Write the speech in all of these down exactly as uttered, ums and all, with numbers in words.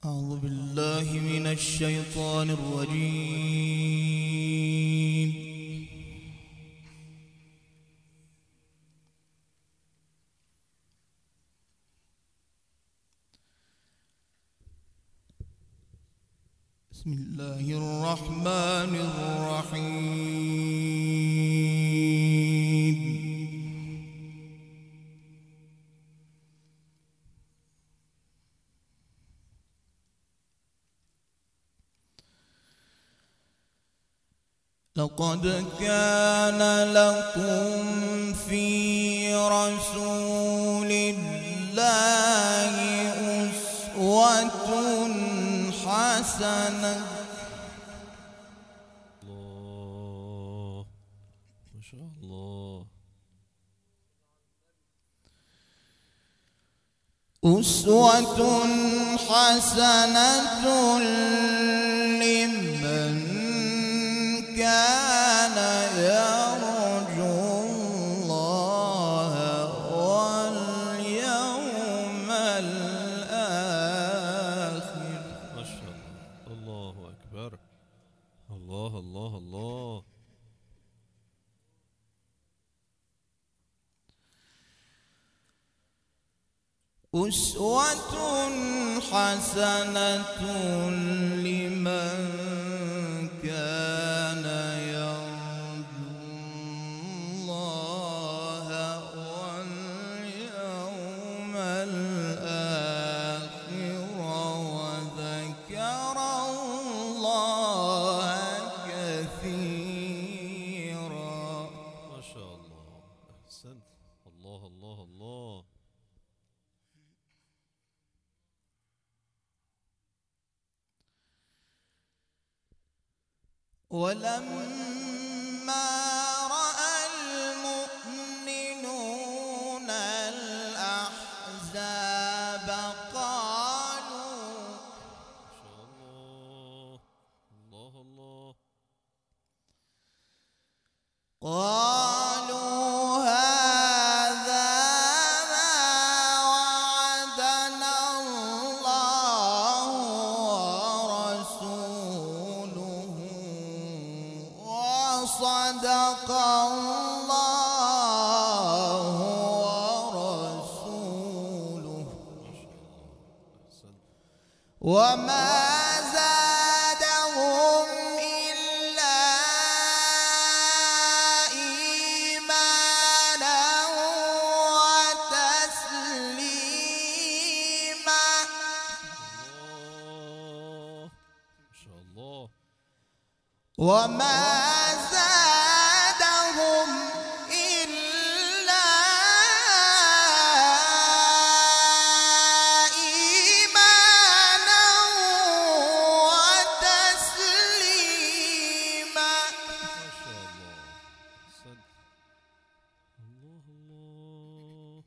أعوذ بالله من الشيطان الرجيم. بسم الله الرحمن الرحيم. لقد كان لكم في رسول الله أسوة حسنة. الله ما شاء الله. أسوة حسنة لمن كان يرجو الله واليوم الآخر. ما شاء الله. الله أكبر. الله الله الله. أسوة حسنة لمن كان يرجو الله واليوم الآخر وذكر الله كثيرا. ما شاء الله. أحسنت. الله الله الله. ولما رأى المؤمنون الأحزاب قالوا ما شاء الله. الله الله. قالوا هذا ما وعدنا الله ورسوله وصدق الله ورسوله أحسنت. وما زادهم إلا إيمانا وتسليما. الله ما شاء الله. وما زادهم إلا إيمانا وتسليما. ما شاء الله. أحسنت. الله الله.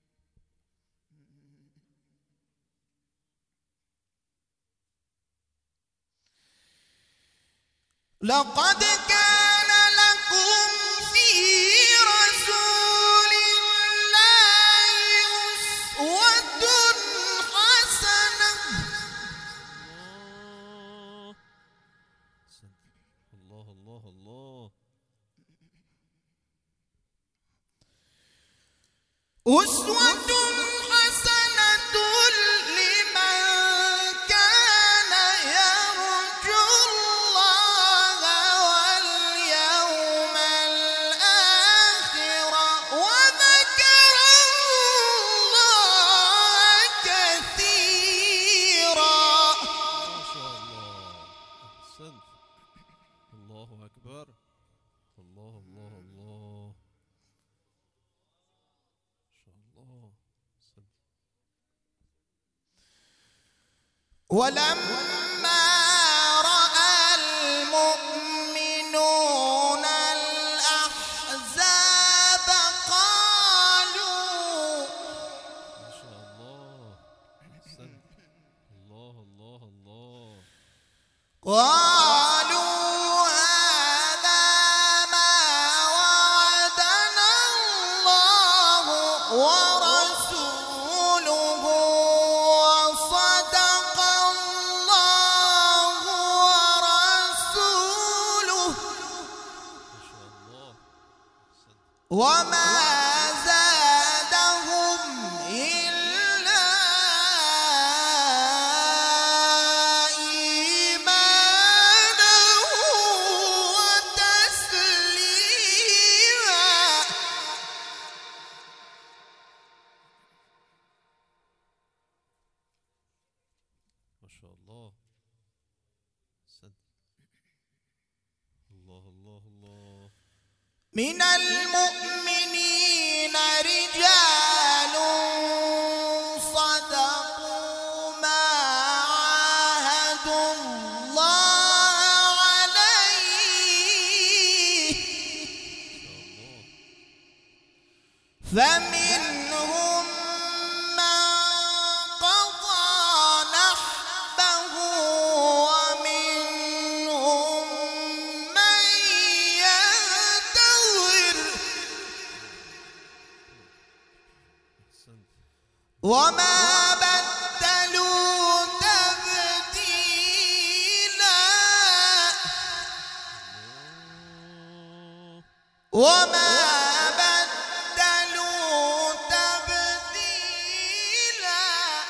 لقد كان لكم في رسول الله أسوة حسنة. الله. أحسنت. الله الله الله. أسوة حسنة لمن كان يرجو الله واليوم الآخر وذكر الله كثيرا. ما شاء الله. أحسنت. الله أكبر. الله الله الله. ما شاء الله. أحسنت. ولما رأى المؤمنون الأحزاب قالوا ما شاء الله. أحسنت. الله الله الله. قالوا هذا ما وعدنا الله ورسوله وصدق الله وما زادهم إلا إيمانا وتسليما. ما شاء الله. صدق. الله الله الله. من المؤمنين رجال صدقوا ما عاهدوا الله عليه فمنهم من قضى نحبه ومنهم من ينتظر أحسنت. وما بدلوا تبديلا الله. وما بدلوا تبديلا.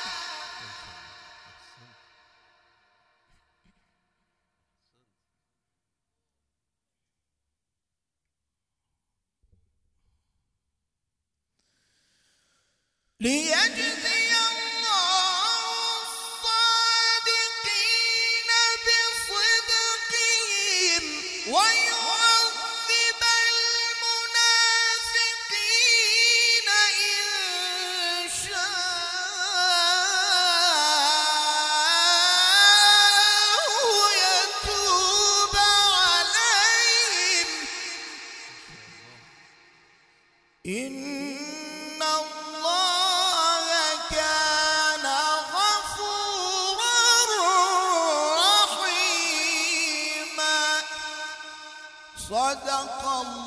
ليجزي الله الصادقين بصدقهم ويعذب المنافقين إن شاء ويتوب عليهم إن الله كان غفورا رحيما. صدق الله.